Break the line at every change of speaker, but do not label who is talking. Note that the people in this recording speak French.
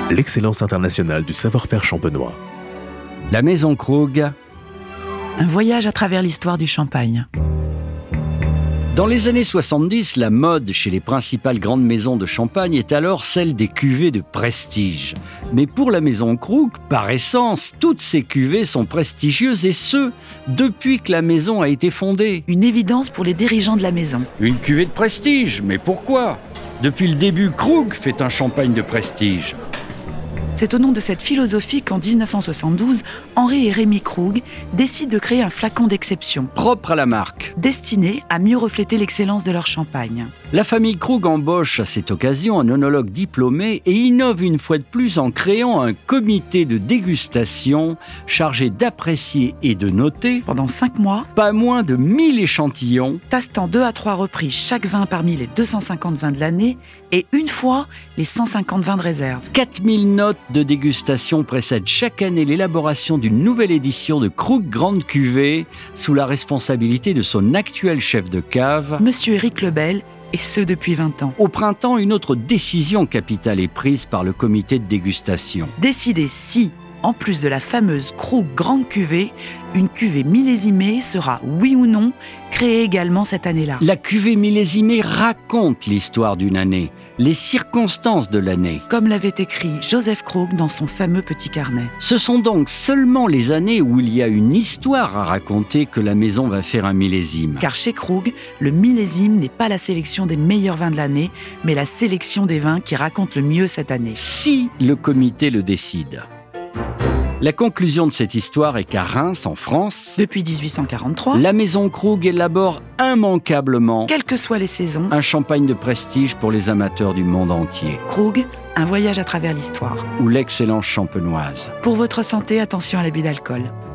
l'excellence internationale du savoir-faire champenois.
La Maison Krug.
Un voyage à travers l'histoire du champagne.
Dans les années 70, la mode chez les principales grandes maisons de champagne est alors celle des cuvées de prestige. Mais pour la Maison Krug, par essence, toutes ces cuvées sont prestigieuses et ce, depuis que la maison a été fondée.
Une évidence pour les dirigeants de la maison.
Une cuvée de prestige, mais pourquoi ? Depuis le début, Krug fait un champagne de prestige.
C'est au nom de cette philosophie qu'en 1972, Henri et Rémy Krug décident de créer un flacon d'exception,
Propre à la marque.
destiné à mieux refléter l'excellence de leur champagne.
La famille Krug embauche à cette occasion un œnologue diplômé et innove une fois de plus en créant un comité de dégustation chargé d'apprécier et de noter
Pendant 5 mois,
pas moins de 1000 échantillons,
testant 2 à 3 reprises chaque vin parmi les 250 vins de l'année et une fois les 150 vins de réserve.
4000 notes de dégustation précèdent chaque année l'élaboration d'une nouvelle édition de Krug Grande Cuvée sous la responsabilité de son actuel chef de cave.
Monsieur Éric Lebel, et ce depuis 20 ans.
Au printemps, une autre décision capitale est prise par le comité de dégustation.
Décider si, en plus de la fameuse Krug Grande Cuvée, une cuvée millésimée sera, oui ou non, créée également cette année-là.
La cuvée millésimée raconte l'histoire d'une année, les circonstances de l'année.
Comme l'avait écrit Joseph Krug dans son fameux petit carnet.
Ce sont donc seulement les années où il y a une histoire à raconter que la maison va faire un millésime.
Car chez Krug, le millésime n'est pas la sélection des meilleurs vins de l'année, mais la sélection des vins qui racontent le mieux cette année.
Si le comité le décide. La conclusion de cette histoire est qu'à Reims, en France,
Depuis 1843,
la Maison Krug élabore immanquablement
quelles que soient les saisons,
un champagne de prestige pour les amateurs du monde entier,
Krug, un voyage à travers l'histoire.
ou l'excellence champenoise.
Pour votre santé, attention à l'abus d'alcool.